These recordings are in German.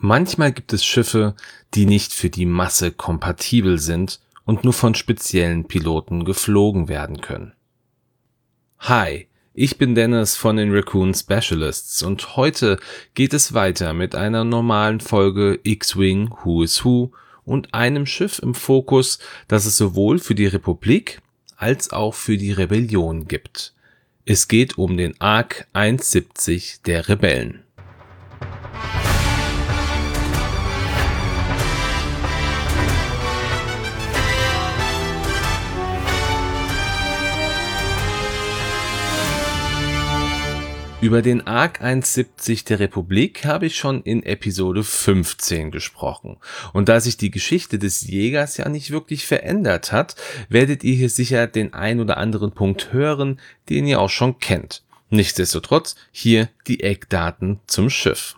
Manchmal gibt es Schiffe, die nicht für die Masse kompatibel sind und nur von speziellen Piloten geflogen werden können. Hi, ich bin Dennis von den Raccoon Specialists und heute geht es weiter mit einer normalen Folge X-Wing Who is Who und einem Schiff im Fokus, das es sowohl für die Republik als auch für die Rebellion gibt. Es geht um den ARC 170 der Rebellen. Über den ARC 170 der Republik habe ich schon in Episode 15 gesprochen. Und da sich die Geschichte des Jägers ja nicht wirklich verändert hat, werdet ihr hier sicher den ein oder anderen Punkt hören, den ihr auch schon kennt. Nichtsdestotrotz hier die Eckdaten zum Schiff.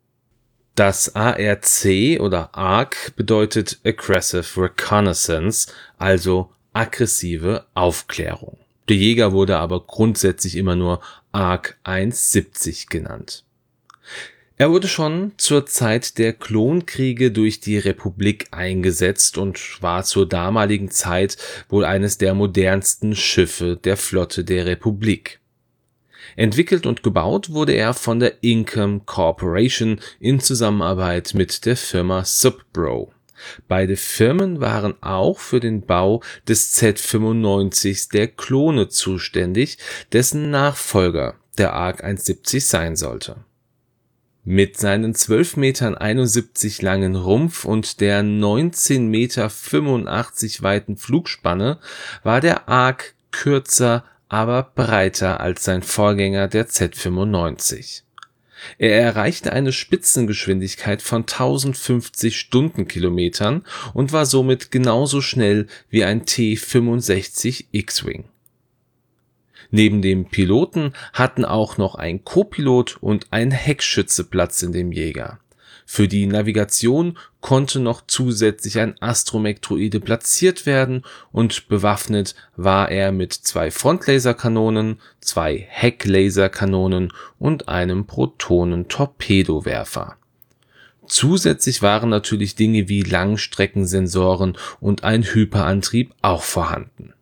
Das ARC oder ARC bedeutet Aggressive Reconnaissance, also aggressive Aufklärung. Der Jäger wurde aber grundsätzlich immer nur ARC 170 genannt. Er wurde schon zur Zeit der Klonkriege durch die Republik eingesetzt und war zur damaligen Zeit wohl eines der modernsten Schiffe der Flotte der Republik. Entwickelt und gebaut wurde er von der Income Corporation in Zusammenarbeit mit der Firma Subpro. Beide Firmen waren auch für den Bau des Z95 der Klone zuständig, dessen Nachfolger der ARC 170 sein sollte. Mit seinen 12,71 Metern langen Rumpf und der 19,85 Meter weiten Flugspanne war der ARC kürzer, aber breiter als sein Vorgänger der Z95. Er erreichte eine Spitzengeschwindigkeit von 1050 Stundenkilometern und war somit genauso schnell wie ein T-65 X-Wing. Neben dem Piloten hatten auch noch ein Co-Pilot und ein Heckschütze Platz in dem Jäger. Für die Navigation konnte noch zusätzlich ein Astromech-Droide platziert werden und bewaffnet war er mit 2 Frontlaserkanonen, 2 Hecklaserkanonen und einem Protonen-Torpedowerfer. Zusätzlich waren natürlich Dinge wie Langstreckensensoren und ein Hyperantrieb auch vorhanden.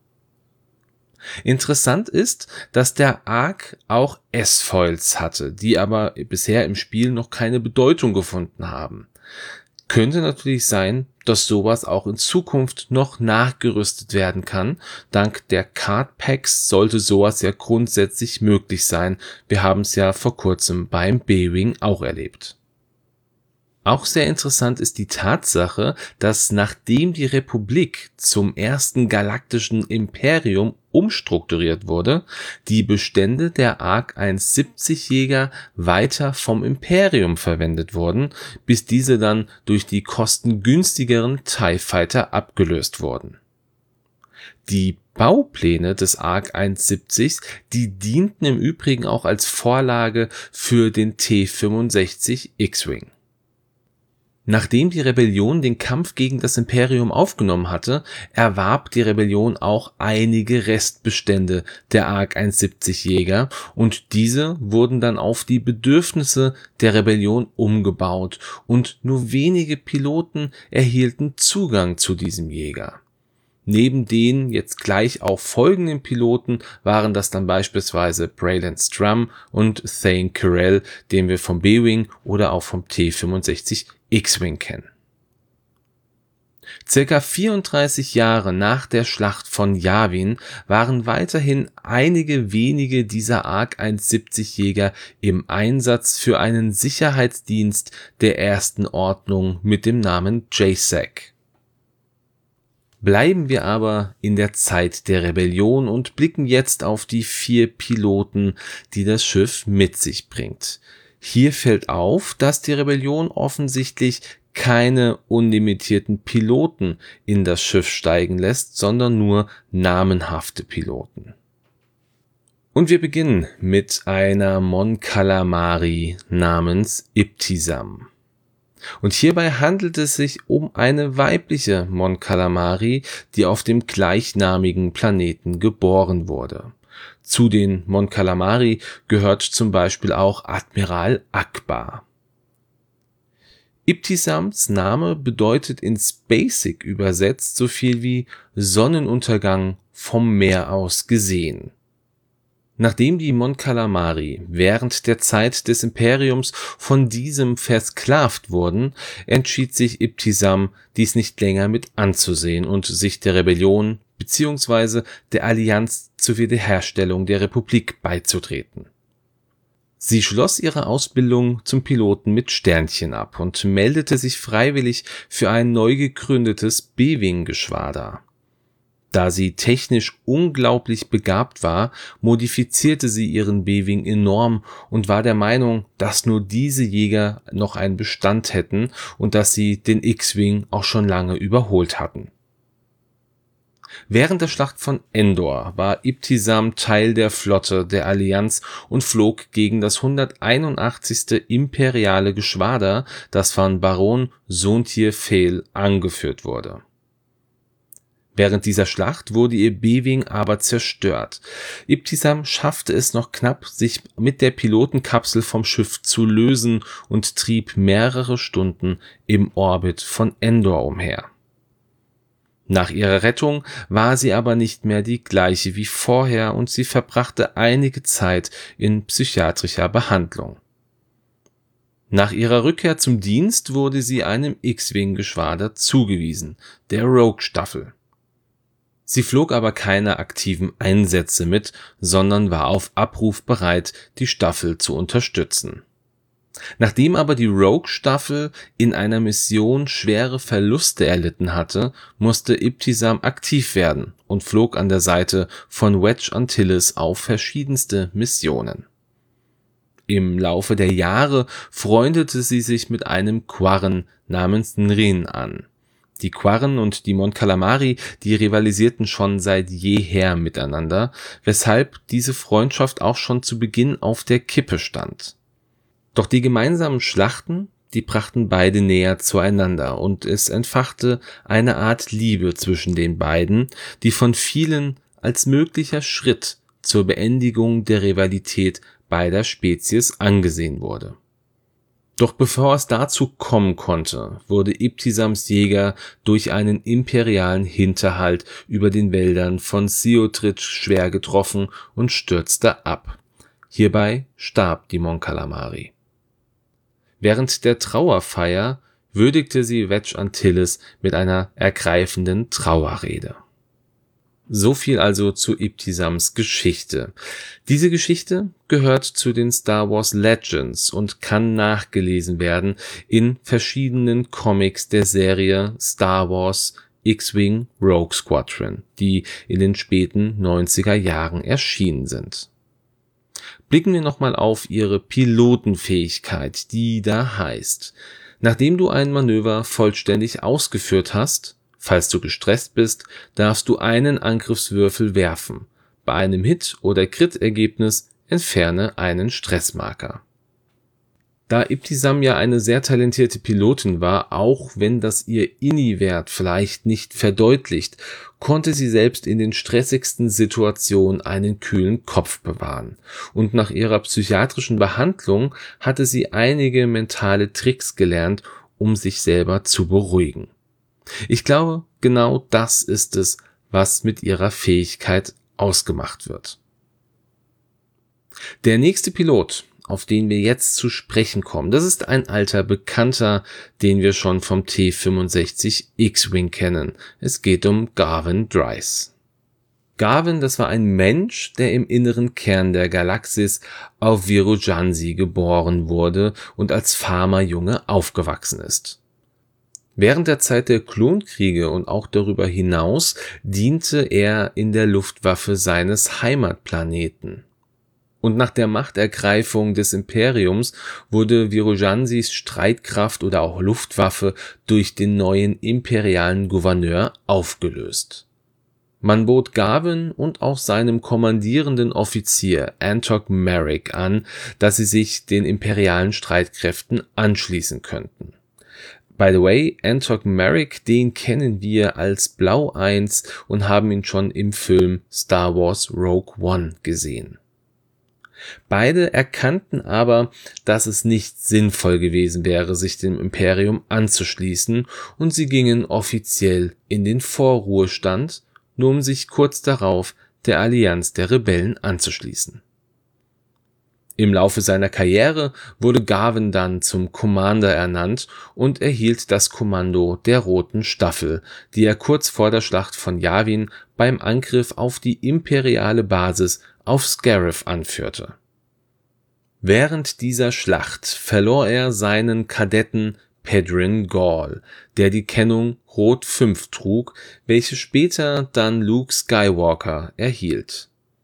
Interessant ist, dass der ARC auch S-Foils hatte, die aber bisher im Spiel noch keine Bedeutung gefunden haben. Könnte natürlich sein, dass sowas auch in Zukunft noch nachgerüstet werden kann. Dank der Card Packs sollte sowas ja grundsätzlich möglich sein. Wir haben es ja vor kurzem beim B-Wing auch erlebt. Auch sehr interessant ist die Tatsache, dass nachdem die Republik zum ersten galaktischen Imperium umstrukturiert wurde, die Bestände der ARC 170 Jäger weiter vom Imperium verwendet wurden, bis diese dann durch die kostengünstigeren TIE Fighter abgelöst wurden. Die Baupläne des ARC 170, die dienten im Übrigen auch als Vorlage für den T-65 X-Wing. Nachdem die Rebellion den Kampf gegen das Imperium aufgenommen hatte, erwarb die Rebellion auch einige Restbestände der ARC 170 Jäger und diese wurden dann auf die Bedürfnisse der Rebellion umgebaut und nur wenige Piloten erhielten Zugang zu diesem Jäger. Neben den jetzt gleich auch folgenden Piloten waren das dann beispielsweise Braylen Strum und Thane Carell, den wir vom B-Wing oder auch vom T-65 X-Wing kennen. Circa 34 Jahre nach der Schlacht von Yavin waren weiterhin einige wenige dieser ARC 170 Jäger im Einsatz für einen Sicherheitsdienst der ersten Ordnung mit dem Namen JSAC. Bleiben wir aber in der Zeit der Rebellion und blicken jetzt auf die 4 Piloten, die das Schiff mit sich bringt. Hier fällt auf, dass die Rebellion offensichtlich keine unlimitierten Piloten in das Schiff steigen lässt, sondern nur namenhafte Piloten. Und wir beginnen mit einer Mon Calamari namens Ibtisam. Und hierbei handelt es sich um eine weibliche Mon Calamari, die auf dem gleichnamigen Planeten geboren wurde. Zu den Mon Calamari gehört zum Beispiel auch Admiral Ackbar. Ibtisams Name bedeutet ins Basic übersetzt so viel wie Sonnenuntergang vom Meer aus gesehen. Nachdem die Mon Calamari während der Zeit des Imperiums von diesem versklavt wurden, entschied sich Ibtisam, dies nicht länger mit anzusehen und sich der Rebellion bzw. der Allianz zur Wiederherstellung der Republik beizutreten. Sie schloss ihre Ausbildung zum Piloten mit Sternchen ab und meldete sich freiwillig für ein neu gegründetes B-Wing-Geschwader. Da sie technisch unglaublich begabt war, modifizierte sie ihren B-Wing enorm und war der Meinung, dass nur diese Jäger noch einen Bestand hätten und dass sie den X-Wing auch schon lange überholt hatten. Während der Schlacht von Endor war Ibtisam Teil der Flotte der Allianz und flog gegen das 181. imperiale Geschwader, das von Baron Soontir Fel angeführt wurde. Während dieser Schlacht wurde ihr B-Wing aber zerstört. Ibtisam schaffte es noch knapp, sich mit der Pilotenkapsel vom Schiff zu lösen und trieb mehrere Stunden im Orbit von Endor umher. Nach ihrer Rettung war sie aber nicht mehr die gleiche wie vorher und sie verbrachte einige Zeit in psychiatrischer Behandlung. Nach ihrer Rückkehr zum Dienst wurde sie einem X-Wing-Geschwader zugewiesen, der Rogue-Staffel. Sie flog aber keine aktiven Einsätze mit, sondern war auf Abruf bereit, die Staffel zu unterstützen. Nachdem aber die Rogue-Staffel in einer Mission schwere Verluste erlitten hatte, musste Ibtisam aktiv werden und flog an der Seite von Wedge Antilles auf verschiedenste Missionen. Im Laufe der Jahre freundete sie sich mit einem Quarren namens Nrin an. Die Quarren und die Mon Calamari, die rivalisierten schon seit jeher miteinander, weshalb diese Freundschaft auch schon zu Beginn auf der Kippe stand. Doch die gemeinsamen Schlachten, die brachten beide näher zueinander und es entfachte eine Art Liebe zwischen den beiden, die von vielen als möglicher Schritt zur Beendigung der Rivalität beider Spezies angesehen wurde. Doch bevor es dazu kommen konnte, wurde Ibtisams Jäger durch einen imperialen Hinterhalt über den Wäldern von Ciotrit schwer getroffen und stürzte ab. Hierbei starb die Mon Calamari. Während der Trauerfeier würdigte sie Wedge Antilles mit einer ergreifenden Trauerrede. So viel also zu Ibtisams Geschichte. Diese Geschichte gehört zu den Star Wars Legends und kann nachgelesen werden in verschiedenen Comics der Serie Star Wars X-Wing Rogue Squadron, die in den späten 90er Jahren erschienen sind. Blicken wir nochmal auf ihre Pilotenfähigkeit, die da heißt: Nachdem du ein Manöver vollständig ausgeführt hast, falls du gestresst bist, darfst du einen Angriffswürfel werfen. Bei einem Hit- oder Crit-Ergebnis entferne einen Stressmarker. Da Ibtisam ja eine sehr talentierte Pilotin war, auch wenn das ihr INI-Wert vielleicht nicht verdeutlicht, konnte sie selbst in den stressigsten Situationen einen kühlen Kopf bewahren. Und nach ihrer psychiatrischen Behandlung hatte sie einige mentale Tricks gelernt, um sich selber zu beruhigen. Ich glaube, genau das ist es, was mit ihrer Fähigkeit ausgemacht wird. Der nächste Pilot, auf den wir jetzt zu sprechen kommen, das ist ein alter Bekannter, den wir schon vom T-65 X-Wing kennen. Es geht um Garven Dreis. Garven, das war ein Mensch, der im inneren Kern der Galaxis auf Virujansi geboren wurde und als Farmerjunge aufgewachsen ist. Während der Zeit der Klonkriege und auch darüber hinaus diente er in der Luftwaffe seines Heimatplaneten. Und nach der Machtergreifung des Imperiums wurde Virujansis Streitkraft oder auch Luftwaffe durch den neuen imperialen Gouverneur aufgelöst. Man bot Garven und auch seinem kommandierenden Offizier Antok Merrick an, dass sie sich den imperialen Streitkräften anschließen könnten. By the way, Antok Merrick, den kennen wir als Blau 1 und haben ihn schon im Film Star Wars Rogue One gesehen. Beide erkannten aber, dass es nicht sinnvoll gewesen wäre, sich dem Imperium anzuschließen, und sie gingen offiziell in den Vorruhestand, nur um sich kurz darauf der Allianz der Rebellen anzuschließen. Im Laufe seiner Karriere wurde Garvin dann zum Commander ernannt und erhielt das Kommando der Roten Staffel, die er kurz vor der Schlacht von Yavin beim Angriff auf die imperiale Basis auf Scarif anführte. Während dieser Schlacht verlor er seinen Kadetten Pedrin Gall, der die Kennung Rot 5 trug, welche später dann Luke Skywalker erhielt.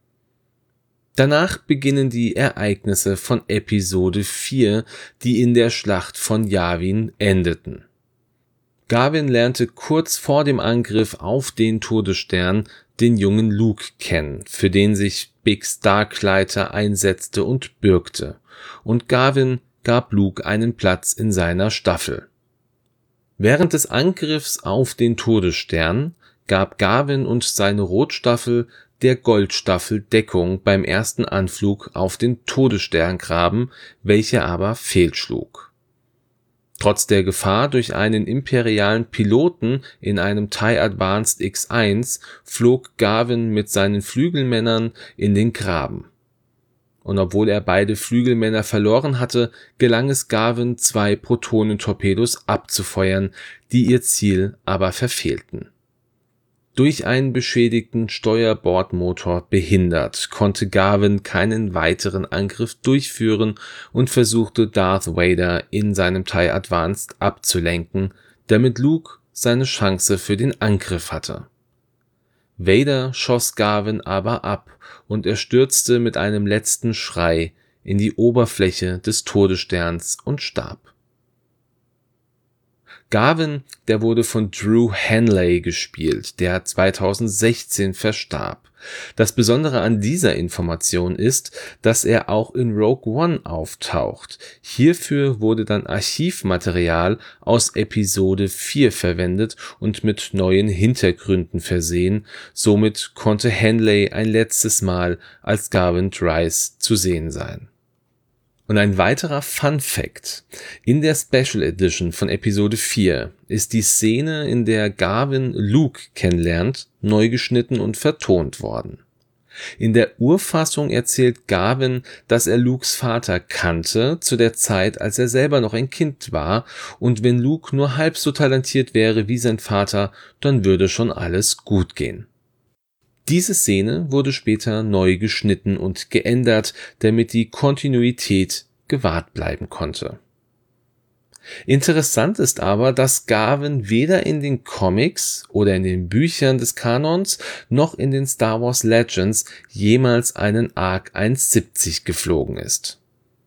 Danach beginnen die Ereignisse von Episode 4, die in der Schlacht von Yavin endeten. Garvin lernte kurz vor dem Angriff auf den Todesstern den jungen Luke kennen, für den sich Bix Darklighter einsetzte und bürgte, und Garvin gab Luke einen Platz in seiner Staffel. Während des Angriffs auf den Todesstern gab Garvin und seine Rotstaffel der Goldstaffel Deckung beim ersten Anflug auf den Todessterngraben, welcher aber fehlschlug. Trotz der Gefahr durch einen imperialen Piloten in einem TIE Advanced X1 flog Garvin mit seinen Flügelmännern in den Graben. Und obwohl er beide Flügelmänner verloren hatte, gelang es Garvin, 2 Protonentorpedos abzufeuern, die ihr Ziel aber verfehlten. Durch einen beschädigten Steuerbordmotor behindert, konnte Garvin keinen weiteren Angriff durchführen und versuchte Darth Vader in seinem TIE Advanced abzulenken, damit Luke seine Chance für den Angriff hatte. Vader schoss Garvin aber ab und er stürzte mit einem letzten Schrei in die Oberfläche des Todessterns und starb. Garvin, der wurde von Drew Hanley gespielt, der 2016 verstarb. Das Besondere an dieser Information ist, dass er auch in Rogue One auftaucht. Hierfür wurde dann Archivmaterial aus Episode 4 verwendet und mit neuen Hintergründen versehen. Somit konnte Hanley ein letztes Mal als Garvin Dryce zu sehen sein. Und ein weiterer Fun Fact: In der Special Edition von Episode 4 ist die Szene, in der Garvin Luke kennenlernt, neu geschnitten und vertont worden. In der Urfassung erzählt Garvin, dass er Lukes Vater kannte, zu der Zeit, als er selber noch ein Kind war, und wenn Luke nur halb so talentiert wäre wie sein Vater, dann würde schon alles gut gehen. Diese Szene wurde später neu geschnitten und geändert, damit die Kontinuität gewahrt bleiben konnte. Interessant ist aber, dass Garvin weder in den Comics oder in den Büchern des Kanons noch in den Star Wars Legends jemals einen ARC 170 geflogen ist.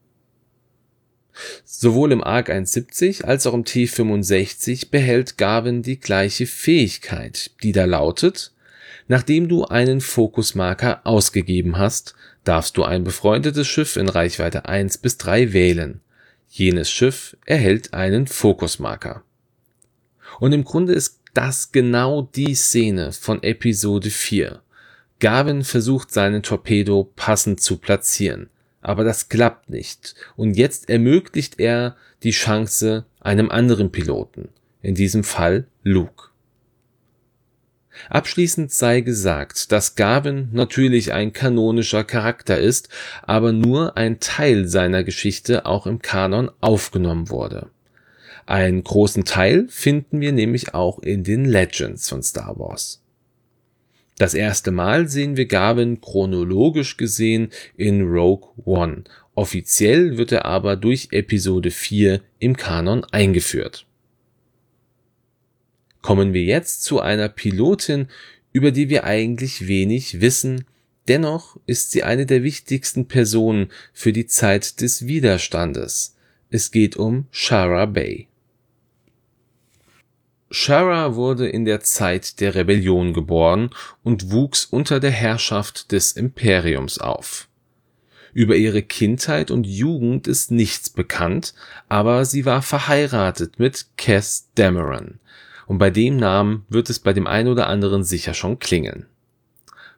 Sowohl im ARC 170 als auch im T65 behält Garvin die gleiche Fähigkeit, die da lautet: Nachdem du einen Fokusmarker ausgegeben hast, darfst du ein befreundetes Schiff in Reichweite 1 bis 3 wählen. Jenes Schiff erhält einen Fokusmarker. Und im Grunde ist das genau die Szene von Episode 4. Garvin versucht seinen Torpedo passend zu platzieren, aber das klappt nicht. Und jetzt ermöglicht er die Chance einem anderen Piloten, in diesem Fall Luke. Abschließend sei gesagt, dass Garvin natürlich ein kanonischer Charakter ist, aber nur ein Teil seiner Geschichte auch im Kanon aufgenommen wurde. Einen großen Teil finden wir nämlich auch in den Legends von Star Wars. Das erste Mal sehen wir Garvin chronologisch gesehen in Rogue One. Offiziell wird er aber durch Episode 4 im Kanon eingeführt. Kommen wir jetzt zu einer Pilotin, über die wir eigentlich wenig wissen, dennoch ist sie eine der wichtigsten Personen für die Zeit des Widerstandes. Es geht um Shara Bey. Shara wurde in der Zeit der Rebellion geboren und wuchs unter der Herrschaft des Imperiums auf. Über ihre Kindheit und Jugend ist nichts bekannt, aber sie war verheiratet mit Cass Dameron. Und bei dem Namen wird es bei dem einen oder anderen sicher schon klingeln.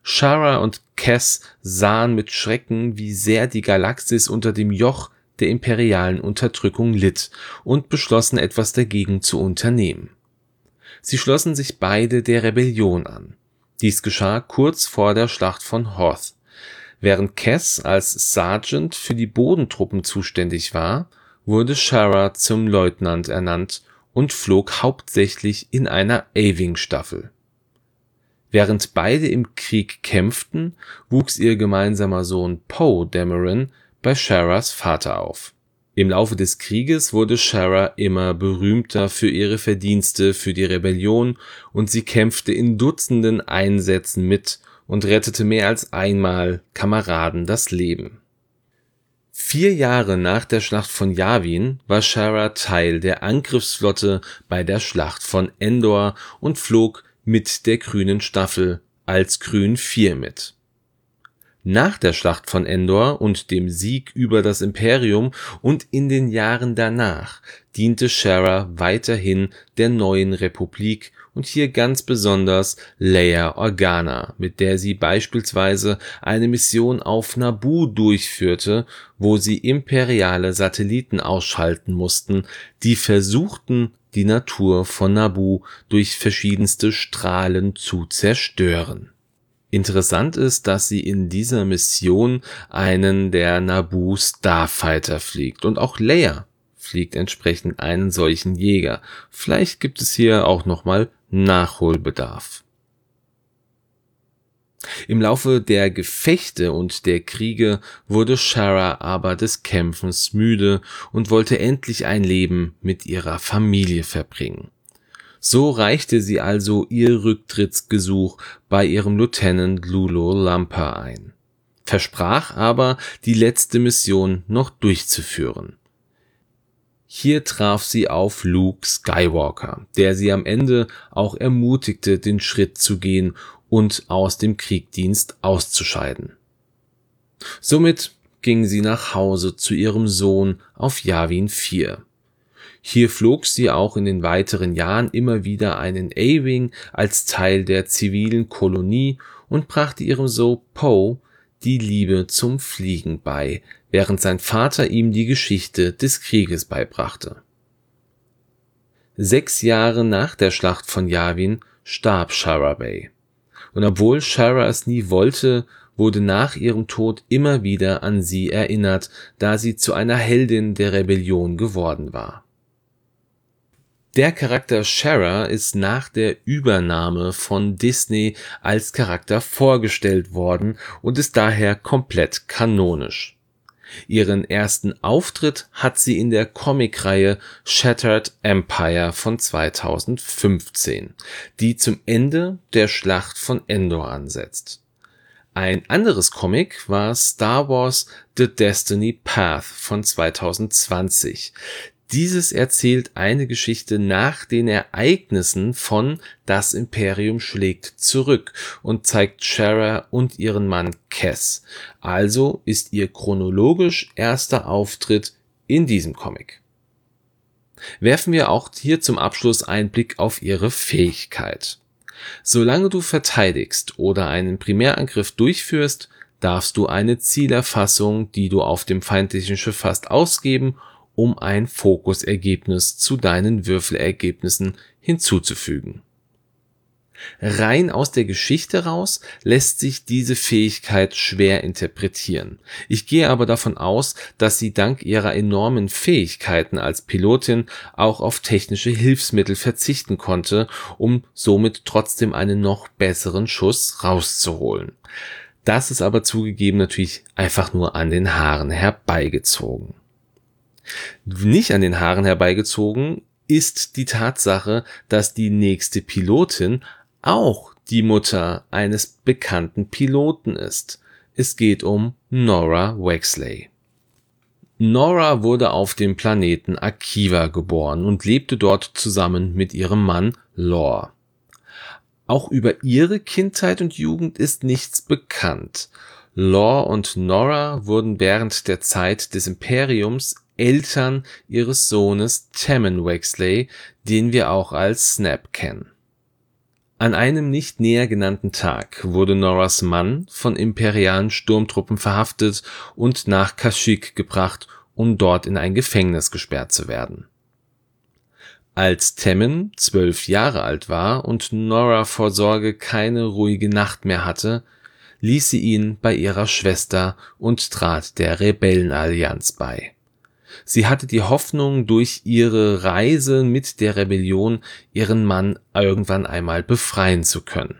Shara und Kes sahen mit Schrecken, wie sehr die Galaxis unter dem Joch der imperialen Unterdrückung litt und beschlossen, etwas dagegen zu unternehmen. Sie schlossen sich beide der Rebellion an. Dies geschah kurz vor der Schlacht von Hoth. Während Kes als Sergeant für die Bodentruppen zuständig war, wurde Shara zum Leutnant ernannt und flog hauptsächlich in einer A-Wing-Staffel. Während beide im Krieg kämpften, wuchs ihr gemeinsamer Sohn Poe Dameron bei Sharas Vater auf. Im Laufe des Krieges wurde Shara immer berühmter für ihre Verdienste für die Rebellion und sie kämpfte in Dutzenden Einsätzen mit und rettete mehr als einmal Kameraden das Leben. 4 Jahre nach der Schlacht von Yavin war Shara Teil der Angriffsflotte bei der Schlacht von Endor und flog mit der Grünen Staffel als Grün 4 mit. Nach der Schlacht von Endor und dem Sieg über das Imperium und in den Jahren danach diente Shara weiterhin der neuen Republik und hier ganz besonders Leia Organa, mit der sie beispielsweise eine Mission auf Naboo durchführte, wo sie imperiale Satelliten ausschalten mussten, die versuchten, die Natur von Naboo durch verschiedenste Strahlen zu zerstören. Interessant ist, dass sie in dieser Mission einen der Naboo Starfighter fliegt und auch Leia fliegt entsprechend einen solchen Jäger. Vielleicht gibt es hier auch nochmal Nachholbedarf. Im Laufe der Gefechte und der Kriege wurde Shara aber des Kämpfens müde und wollte endlich ein Leben mit ihrer Familie verbringen. So reichte sie also ihr Rücktrittsgesuch bei ihrem Lieutenant Lulo Lampa ein, versprach aber, die letzte Mission noch durchzuführen. Hier traf sie auf Luke Skywalker, der sie am Ende auch ermutigte, den Schritt zu gehen und aus dem Kriegsdienst auszuscheiden. Somit ging sie nach Hause zu ihrem Sohn auf Yavin 4. Hier flog sie auch in den weiteren Jahren immer wieder einen A-Wing als Teil der zivilen Kolonie und brachte ihrem Sohn Poe die Liebe zum Fliegen bei, während sein Vater ihm die Geschichte des Krieges beibrachte. 6 Jahre nach der Schlacht von Yavin starb Shara Bey. Und obwohl Shara es nie wollte, wurde nach ihrem Tod immer wieder an sie erinnert, da sie zu einer Heldin der Rebellion geworden war. Der Charakter Shara ist nach der Übernahme von Disney als Charakter vorgestellt worden und ist daher komplett kanonisch. Ihren ersten Auftritt hat sie in der Comicreihe Shattered Empire von 2015, die zum Ende der Schlacht von Endor ansetzt. Ein anderes Comic war Star Wars The Destiny Path von 2020. Dieses erzählt eine Geschichte nach den Ereignissen von Das Imperium schlägt zurück und zeigt Shara und ihren Mann Kes. Also ist ihr chronologisch erster Auftritt in diesem Comic. Werfen wir auch hier zum Abschluss einen Blick auf ihre Fähigkeit. Solange du verteidigst oder einen Primärangriff durchführst, darfst du eine Zielerfassung, die du auf dem feindlichen Schiff hast, ausgeben, um ein Fokusergebnis zu deinen Würfelergebnissen hinzuzufügen. Rein aus der Geschichte raus lässt sich diese Fähigkeit schwer interpretieren. Ich gehe aber davon aus, dass sie dank ihrer enormen Fähigkeiten als Pilotin auch auf technische Hilfsmittel verzichten konnte, um somit trotzdem einen noch besseren Schuss rauszuholen. Das ist aber zugegeben natürlich einfach nur an den Haaren herbeigezogen. Nicht an den Haaren herbeigezogen ist die Tatsache, dass die nächste Pilotin auch die Mutter eines bekannten Piloten ist. Es geht um Nora Wexley. Nora wurde auf dem Planeten Akiva geboren und lebte dort zusammen mit ihrem Mann Lore. Auch über ihre Kindheit und Jugend ist nichts bekannt. Lore und Nora wurden während der Zeit des Imperiums Eltern ihres Sohnes Tammin Wexley, den wir auch als Snap kennen. An einem nicht näher genannten Tag wurde Noras Mann von imperialen Sturmtruppen verhaftet und nach Kashyyyk gebracht, um dort in ein Gefängnis gesperrt zu werden. Als Temmin 12 Jahre alt war und Nora vor Sorge keine ruhige Nacht mehr hatte, ließ sie ihn bei ihrer Schwester und trat der Rebellenallianz bei. Sie hatte die Hoffnung, durch ihre Reise mit der Rebellion ihren Mann irgendwann einmal befreien zu können.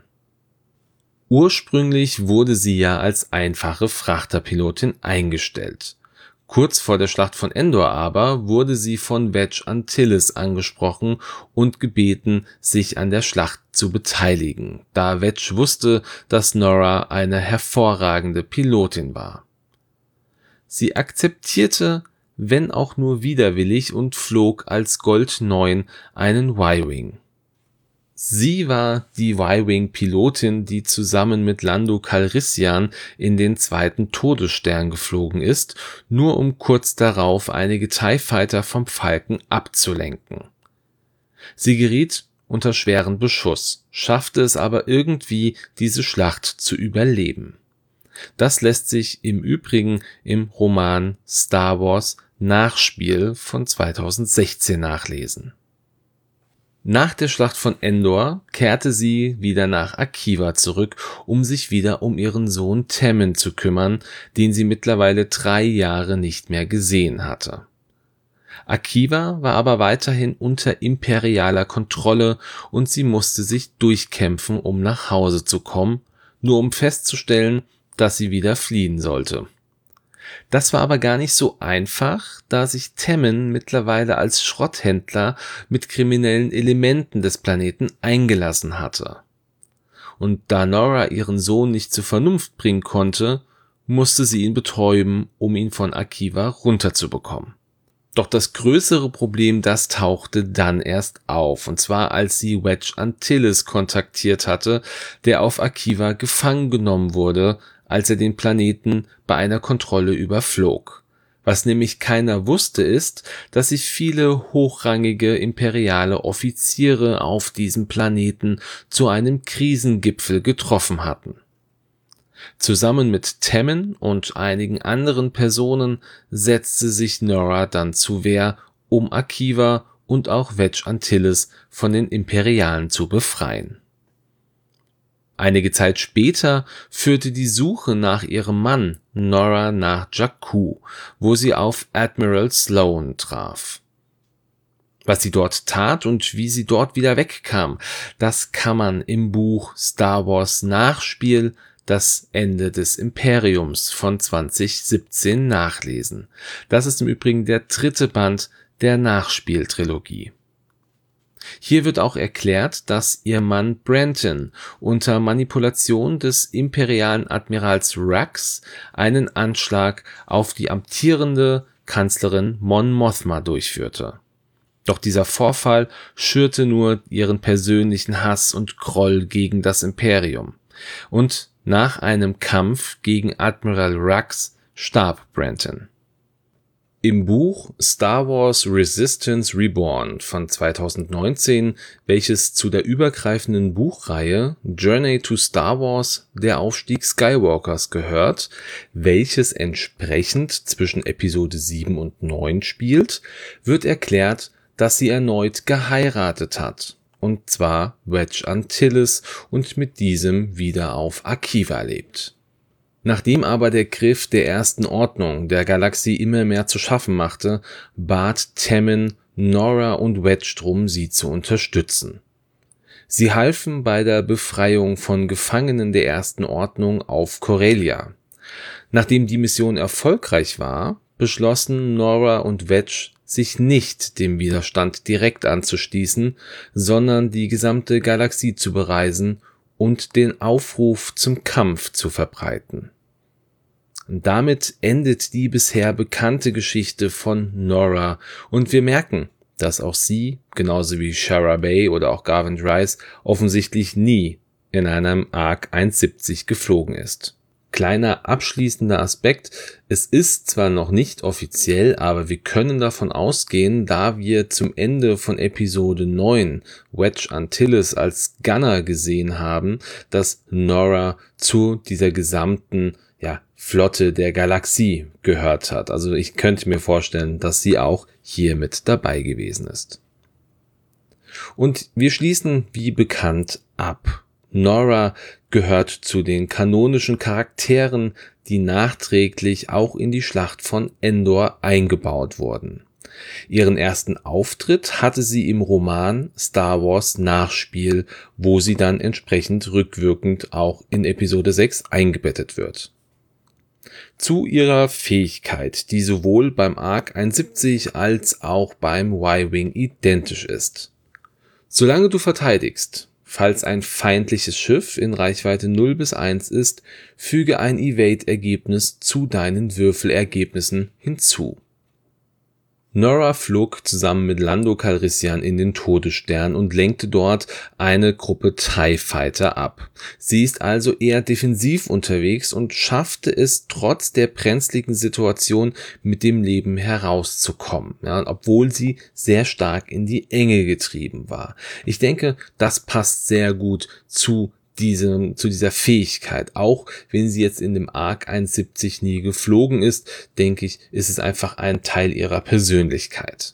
Ursprünglich wurde sie ja als einfache Frachterpilotin eingestellt. Kurz vor der Schlacht von Endor aber wurde sie von Wedge Antilles angesprochen und gebeten, sich an der Schlacht zu beteiligen, da Wedge wusste, dass Nora eine hervorragende Pilotin war. Sie akzeptierte, wenn auch nur widerwillig, und flog als Gold 9 einen Y-Wing. Sie war die Y-Wing-Pilotin, die zusammen mit Lando Calrissian in den zweiten Todesstern geflogen ist, nur um kurz darauf einige TIE Fighter vom Falken abzulenken. Sie geriet unter schweren Beschuss, schaffte es aber irgendwie, diese Schlacht zu überleben. Das lässt sich im Übrigen im Roman Star Wars Nachspiel von 2016 nachlesen. Nach der Schlacht von Endor kehrte sie wieder nach Akiva zurück, um sich wieder um ihren Sohn Temmin zu kümmern, den sie mittlerweile 3 Jahre nicht mehr gesehen hatte. Akiva war aber weiterhin unter imperialer Kontrolle und sie musste sich durchkämpfen, um nach Hause zu kommen, nur um festzustellen, dass sie wieder fliehen sollte. Das war aber gar nicht so einfach, da sich Temmin mittlerweile als Schrotthändler mit kriminellen Elementen des Planeten eingelassen hatte. Und da Nora ihren Sohn nicht zur Vernunft bringen konnte, musste sie ihn betäuben, um ihn von Akiva runterzubekommen. Doch das größere Problem, das tauchte dann erst auf, und zwar als sie Wedge Antilles kontaktiert hatte, der auf Akiva gefangen genommen wurde, als er den Planeten bei einer Kontrolle überflog. Was nämlich keiner wusste, ist, dass sich viele hochrangige imperiale Offiziere auf diesem Planeten zu einem Krisengipfel getroffen hatten. Zusammen mit Temmin und einigen anderen Personen setzte sich Nora dann zu Wehr, um Akiva und auch Wedge Antilles von den Imperialen zu befreien. Einige Zeit später führte die Suche nach ihrem Mann Nora nach Jakku, wo sie auf Admiral Sloane traf. Was sie dort tat und wie sie dort wieder wegkam, das kann man im Buch Star Wars Nachspiel Das Ende des Imperiums von 2017 nachlesen. Das ist im Übrigen der 3. Band der Nachspieltrilogie. Hier wird auch erklärt, dass ihr Mann Branton unter Manipulation des imperialen Admirals Rax einen Anschlag auf die amtierende Kanzlerin Mon Mothma durchführte. Doch dieser Vorfall schürte nur ihren persönlichen Hass und Groll gegen das Imperium. Und nach einem Kampf gegen Admiral Rax starb Branton. Im Buch Star Wars Resistance Reborn von 2019, welches zu der übergreifenden Buchreihe Journey to Star Wars – Der Aufstieg Skywalkers gehört, welches entsprechend zwischen Episode 7 und 9 spielt, wird erklärt, dass sie erneut geheiratet hat, und zwar Wedge Antilles, und mit diesem wieder auf Akiva lebt. Nachdem aber der Griff der Ersten Ordnung der Galaxie immer mehr zu schaffen machte, bat Temmin Nora und Wedge drum, sie zu unterstützen. Sie halfen bei der Befreiung von Gefangenen der Ersten Ordnung auf Corellia. Nachdem die Mission erfolgreich war, beschlossen Nora und Wedge, sich nicht dem Widerstand direkt anzuschließen, sondern die gesamte Galaxie zu bereisen und den Aufruf zum Kampf zu verbreiten. Und damit endet die bisher bekannte Geschichte von Nora, und wir merken, dass auch sie, genauso wie Shara Bey oder auch Garvin Rice, offensichtlich nie in einem ARC 170 geflogen ist. Kleiner abschließender Aspekt. Es ist zwar noch nicht offiziell, aber wir können davon ausgehen, da wir zum Ende von Episode 9 Wedge Antilles als Gunner gesehen haben, dass Nora zu dieser gesamten Flotte der Galaxie gehört hat. Also ich könnte mir vorstellen, dass sie auch hier mit dabei gewesen ist. Und wir schließen wie bekannt ab. Nora gehört zu den kanonischen Charakteren, die nachträglich auch in die Schlacht von Endor eingebaut wurden. Ihren ersten Auftritt hatte sie im Roman Star Wars Nachspiel, wo sie dann entsprechend rückwirkend auch in Episode 6 eingebettet wird. Zu ihrer Fähigkeit, die sowohl beim ARC 71 als auch beim Y-Wing identisch ist. Solange du verteidigst, falls ein feindliches Schiff in Reichweite 0 bis 1 ist, füge ein Evade-Ergebnis zu deinen Würfelergebnissen hinzu. Nora flog zusammen mit Lando Calrissian in den Todesstern und lenkte dort eine Gruppe TIE Fighter ab. Sie ist also eher defensiv unterwegs und schaffte es trotz der brenzligen Situation mit dem Leben herauszukommen, obwohl sie sehr stark in die Enge getrieben war. Ich denke, das passt sehr gut zu dieser Fähigkeit. Auch wenn sie jetzt in dem ARC 71 nie geflogen ist, denke ich, ist es einfach ein Teil ihrer Persönlichkeit.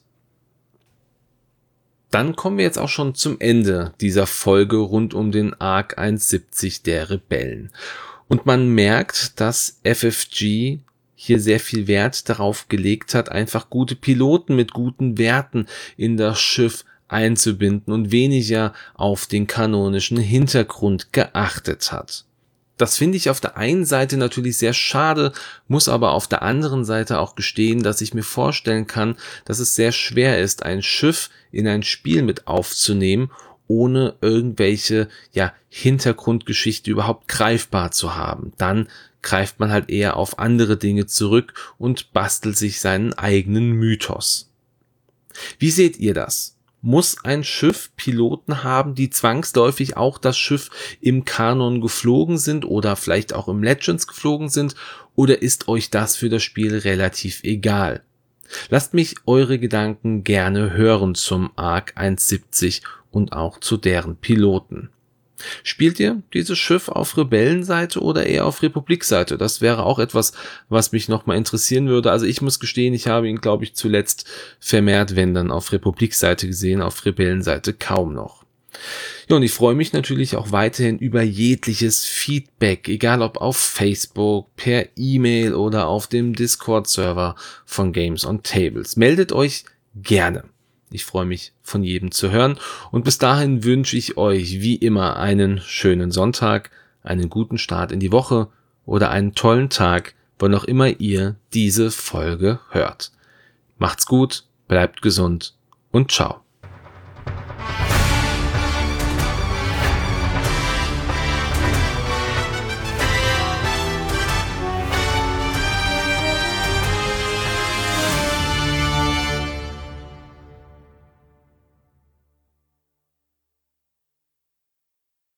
Dann kommen wir jetzt auch schon zum Ende dieser Folge rund um den ARC 71 der Rebellen. Und man merkt, dass FFG hier sehr viel Wert darauf gelegt hat, einfach gute Piloten mit guten Werten in das Schiff einzubinden und weniger auf den kanonischen Hintergrund geachtet hat. Das finde ich auf der einen Seite natürlich sehr schade, muss aber auf der anderen Seite auch gestehen, dass ich mir vorstellen kann, dass es sehr schwer ist, ein Schiff in ein Spiel mit aufzunehmen, ohne irgendwelche Hintergrundgeschichte überhaupt greifbar zu haben. Dann greift man halt eher auf andere Dinge zurück und bastelt sich seinen eigenen Mythos. Wie seht ihr das? Muss ein Schiff Piloten haben, die zwangsläufig auch das Schiff im Kanon geflogen sind oder vielleicht auch im Legends geflogen sind, oder ist euch das für das Spiel relativ egal? Lasst mich eure Gedanken gerne hören zum ARC 71 und auch zu deren Piloten. Spielt ihr dieses Schiff auf Rebellenseite oder eher auf Republikseite? Das wäre auch etwas, was mich nochmal interessieren würde. Also ich muss gestehen, ich habe ihn, glaube ich, zuletzt vermehrt, wenn dann auf Republikseite gesehen, auf Rebellenseite kaum noch. Ja, und ich freue mich natürlich auch weiterhin über jegliches Feedback, egal ob auf Facebook, per E-Mail oder auf dem Discord-Server von Games on Tables. Meldet euch gerne. Ich freue mich, von jedem zu hören, und bis dahin wünsche ich euch wie immer einen schönen Sonntag, einen guten Start in die Woche oder einen tollen Tag, wann auch immer ihr diese Folge hört. Macht's gut, bleibt gesund und ciao.